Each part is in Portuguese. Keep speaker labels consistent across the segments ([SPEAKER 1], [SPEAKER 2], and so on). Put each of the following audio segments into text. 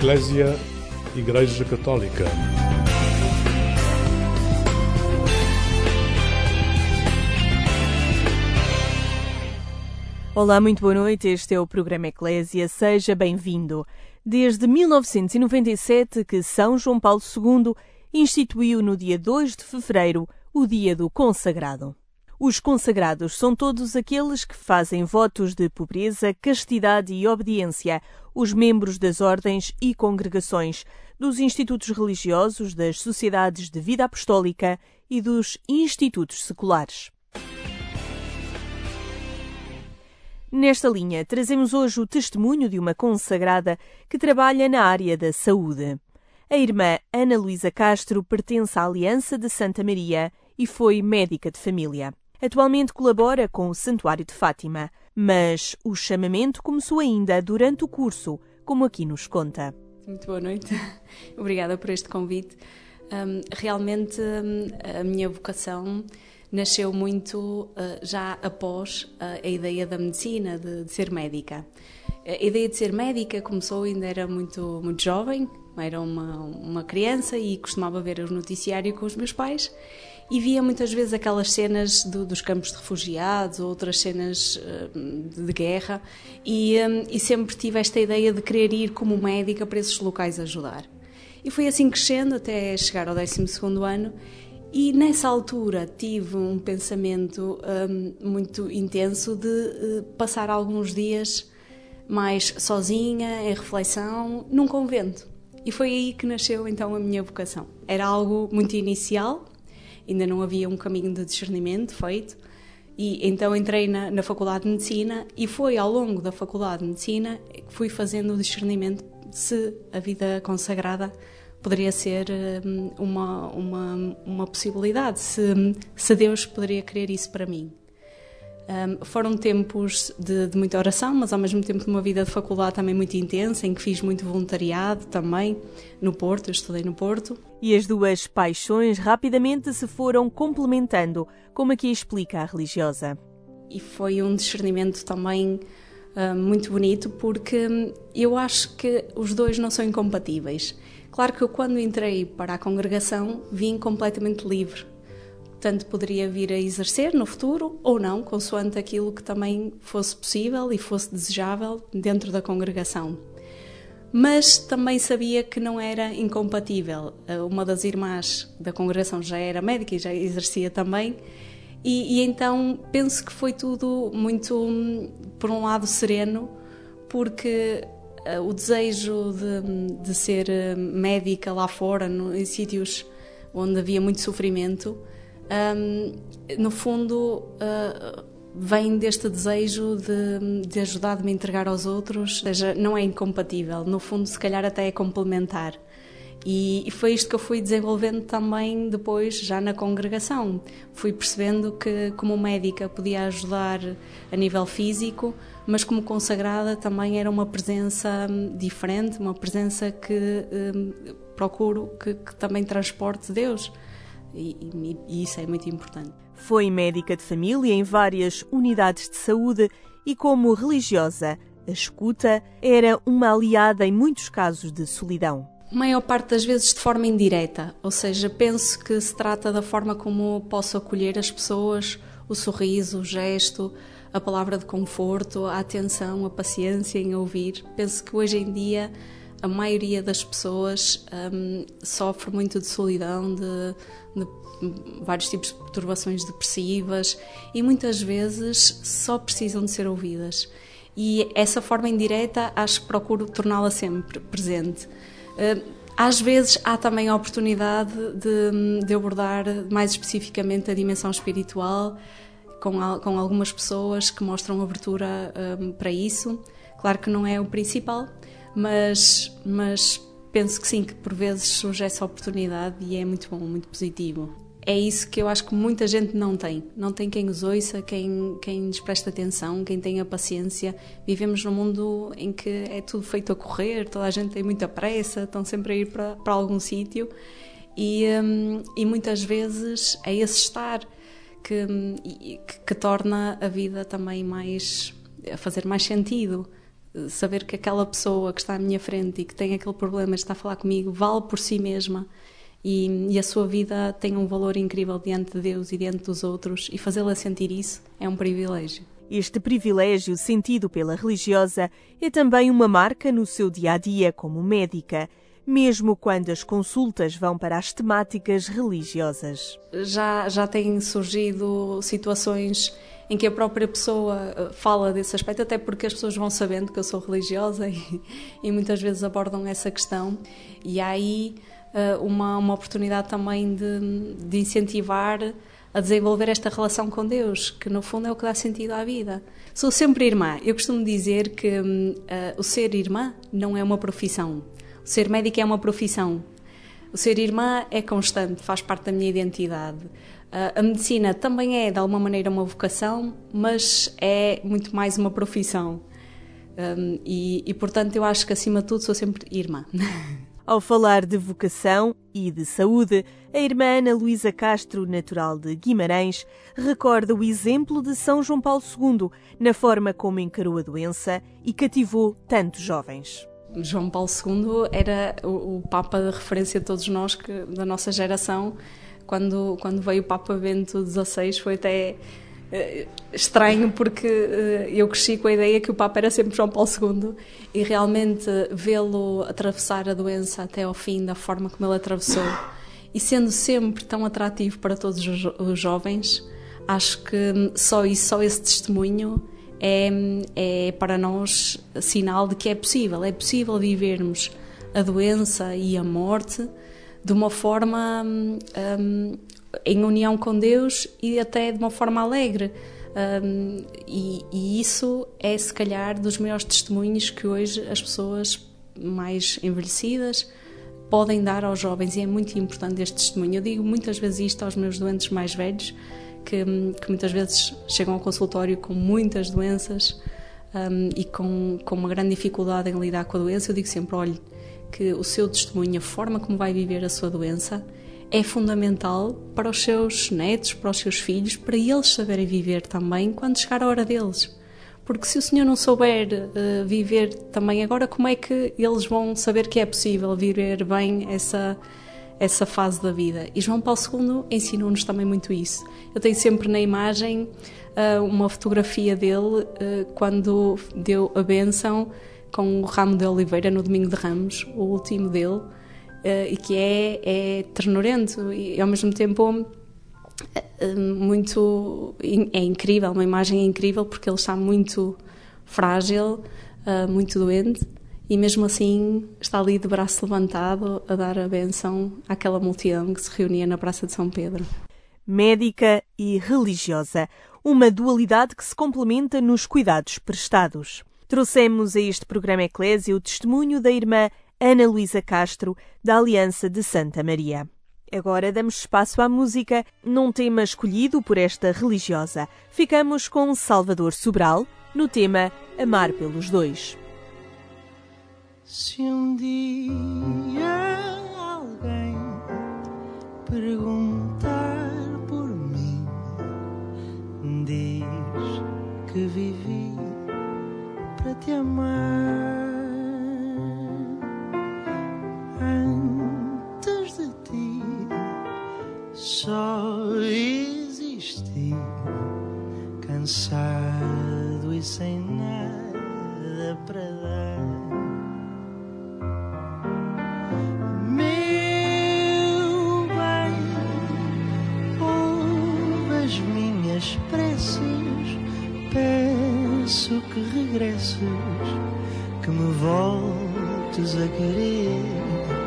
[SPEAKER 1] Eclésia, Igreja Católica.
[SPEAKER 2] Olá, muito boa noite. Este é o programa Eclésia. Seja bem-vindo. Desde 1997 que São João Paulo II instituiu no dia 2 de fevereiro o Dia do Consagrado. Os consagrados são todos aqueles que fazem votos de pobreza, castidade e obediência, os membros das ordens e congregações, dos institutos religiosos, das sociedades de vida apostólica e dos institutos seculares. Nesta linha, trazemos hoje o testemunho de uma consagrada que trabalha na área da saúde. A irmã Ana Luísa Castro pertence à Aliança de Santa Maria e foi médica de família. Atualmente colabora com o Santuário de Fátima, mas o chamamento começou ainda durante o curso, como aqui nos conta.
[SPEAKER 3] Muito boa noite. Obrigada por este convite. Realmente a minha vocação nasceu muito já após a ideia da medicina, de ser médica. A ideia de ser médica começou ainda era muito jovem, era uma criança e costumava ver o noticiário com os meus pais e via muitas vezes aquelas cenas dos campos de refugiados ou outras cenas de guerra e sempre tive esta ideia de querer ir como médica para esses locais ajudar. E fui assim crescendo até chegar ao 12º ano. E nessa altura tive um pensamento muito intenso de passar alguns dias mais sozinha, em reflexão, num convento. E foi aí que nasceu então a minha vocação. Era algo muito inicial, ainda não havia um caminho de discernimento feito, e então entrei na Faculdade de Medicina e foi ao longo da Faculdade de Medicina que fui fazendo o discernimento se a vida consagrada poderia ser uma possibilidade, se Deus poderia querer isso para mim. Foram tempos de muita oração, mas ao mesmo tempo de uma vida de faculdade também muito intensa, em que fiz muito voluntariado também no Porto, eu estudei no Porto.
[SPEAKER 2] E as duas paixões rapidamente se foram complementando, como aqui explica a religiosa.
[SPEAKER 3] E foi um discernimento também muito bonito, porque eu acho que os dois não são incompatíveis. Claro que eu, quando entrei para a congregação, vim completamente livre. Portanto, poderia vir a exercer no futuro ou não, consoante aquilo que também fosse possível e fosse desejável dentro da congregação. Mas também sabia que não era incompatível. Uma das irmãs da congregação já era médica e já exercia também. E então penso que foi tudo muito, por um lado, sereno, porque o desejo de ser médica lá fora, em sítios onde havia muito sofrimento, no fundo vem deste desejo de ajudar, de me entregar aos outros, ou seja, não é incompatível, no fundo se calhar até é complementar. E foi isto que eu fui desenvolvendo também depois, já na congregação. Fui percebendo que como médica podia ajudar a nível físico, mas como consagrada também era uma presença diferente, uma presença que procuro que também transporte Deus. E isso é muito importante.
[SPEAKER 2] Foi médica de família em várias unidades de saúde e como religiosa, a escuta era uma aliada em muitos casos de solidão.
[SPEAKER 3] A maior parte das vezes de forma indireta, ou seja, penso que se trata da forma como posso acolher as pessoas, o sorriso, o gesto, a palavra de conforto, a atenção, a paciência em ouvir. Penso que hoje em dia a maioria das pessoas sofre muito de solidão, de vários tipos de perturbações depressivas e muitas vezes só precisam de ser ouvidas. E essa forma indireta acho que procuro torná-la sempre presente. Às vezes há também a oportunidade de abordar mais especificamente a dimensão espiritual com algumas pessoas que mostram abertura para isso. Claro que não é o principal, mas penso que sim, que por vezes surge essa oportunidade e é muito bom, muito positivo. É isso que eu acho que muita gente não tem. Não tem quem os ouça, quem lhes presta atenção, quem tenha paciência. Vivemos num mundo em que é tudo feito a correr, toda a gente tem muita pressa, estão sempre a ir para algum sítio e muitas vezes é esse estar que torna a vida também a fazer mais sentido. Saber que aquela pessoa que está à minha frente e que tem aquele problema, está a falar comigo, vale por si mesma e a sua vida tem um valor incrível diante de Deus e diante dos outros, e fazê-la sentir isso é um privilégio.
[SPEAKER 2] Este privilégio sentido pela religiosa é também uma marca no seu dia-a-dia como médica, mesmo quando as consultas vão para as temáticas religiosas.
[SPEAKER 3] Já têm surgido situações em que a própria pessoa fala desse aspecto, até porque as pessoas vão sabendo que eu sou religiosa e muitas vezes abordam essa questão, e há aí uma oportunidade também de incentivar a desenvolver esta relação com Deus, que no fundo é o que dá sentido à vida. Sou sempre irmã. Eu costumo dizer que o ser irmã não é uma profissão. O ser médica é uma profissão. O ser irmã é constante, faz parte da minha identidade. A medicina também é, de alguma maneira, uma vocação, mas é muito mais uma profissão. Portanto, eu acho que, acima de tudo, sou sempre irmã.
[SPEAKER 2] Ao falar de vocação e de saúde, a irmã Ana Luísa Castro, natural de Guimarães, recorda o exemplo de São João Paulo II na forma como encarou a doença e cativou tantos jovens.
[SPEAKER 3] João Paulo II era o Papa de referência de todos nós, da nossa geração. Quando veio o Papa Bento XVI foi até estranho, porque eu cresci com a ideia que o Papa era sempre João Paulo II, e realmente vê-lo atravessar a doença até ao fim, da forma como ele atravessou, e sendo sempre tão atrativo para todos os jovens, acho que só esse testemunho é para nós sinal de que é possível vivermos a doença e a morte de uma forma em união com Deus e até de uma forma alegre. E isso é, se calhar, dos maiores testemunhos que hoje as pessoas mais envelhecidas podem dar aos jovens, e é muito importante este testemunho. Eu digo muitas vezes isto aos meus doentes mais velhos, que muitas vezes chegam ao consultório com muitas doenças e com uma grande dificuldade em lidar com a doença. Eu digo sempre, olhe, que o seu testemunho, a forma como vai viver a sua doença, é fundamental para os seus netos, para os seus filhos, para eles saberem viver também quando chegar a hora deles. Porque se o Senhor não souber viver também agora, como é que eles vão saber que é possível viver bem essa fase da vida? E João Paulo II ensinou-nos também muito isso. Eu tenho sempre na imagem uma fotografia dele quando deu a bênção com o ramo de oliveira no Domingo de Ramos, o último dele, e que é ternurento e ao mesmo tempo é incrível, uma imagem incrível, porque ele está muito frágil, muito doente, e mesmo assim está ali de braço levantado a dar a bênção àquela multidão que se reunia na Praça de São Pedro.
[SPEAKER 2] Médica e religiosa, uma dualidade que se complementa nos cuidados prestados. Trouxemos a este programa Eclésia o testemunho da irmã Ana Luísa Castro, da Aliança de Santa Maria. Agora damos espaço à música num tema escolhido por esta religiosa. Ficamos com Salvador Sobral, no tema Amar pelos Dois.
[SPEAKER 4] Se um dia alguém perguntar por mim, diz que vivi para te amar. Antes de ti só existi, cansado e sem nada para dar. Meu bem, ouve as minhas preces, peço que regresses, que me voltes a querer.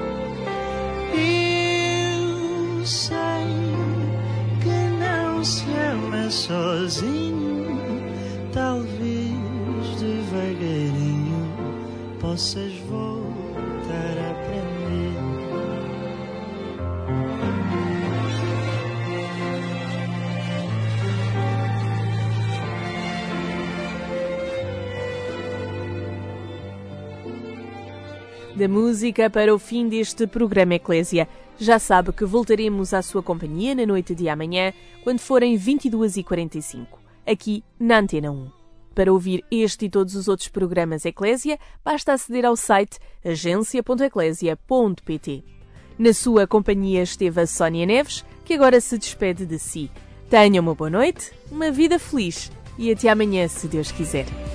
[SPEAKER 4] Eu sei que não se ama sozinho, talvez devagarinho possas voltar a aprender.
[SPEAKER 2] Da música para o fim deste programa Eclésia. Já sabe que voltaremos à sua companhia na noite de amanhã, quando forem 22h45, aqui na Antena 1. Para ouvir este e todos os outros programas Eclésia, basta aceder ao site agencia.eclésia.pt. Na sua companhia esteve a Sónia Neves, que agora se despede de si. Tenha uma boa noite, uma vida feliz e até amanhã, se Deus quiser.